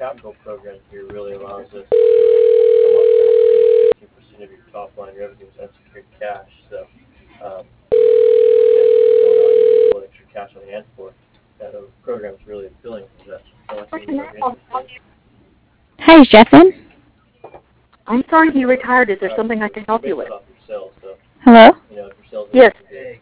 capital program here really allows us to 15% of your top line revenue is unsecured cash. So, extra cash on hand for that program is really appealing to that. So I think you're interested. Hi, is Jeff in? I'm sorry he retired. Is there something I can help you with? Off your sales, so, Hello? if your sales Yes. big,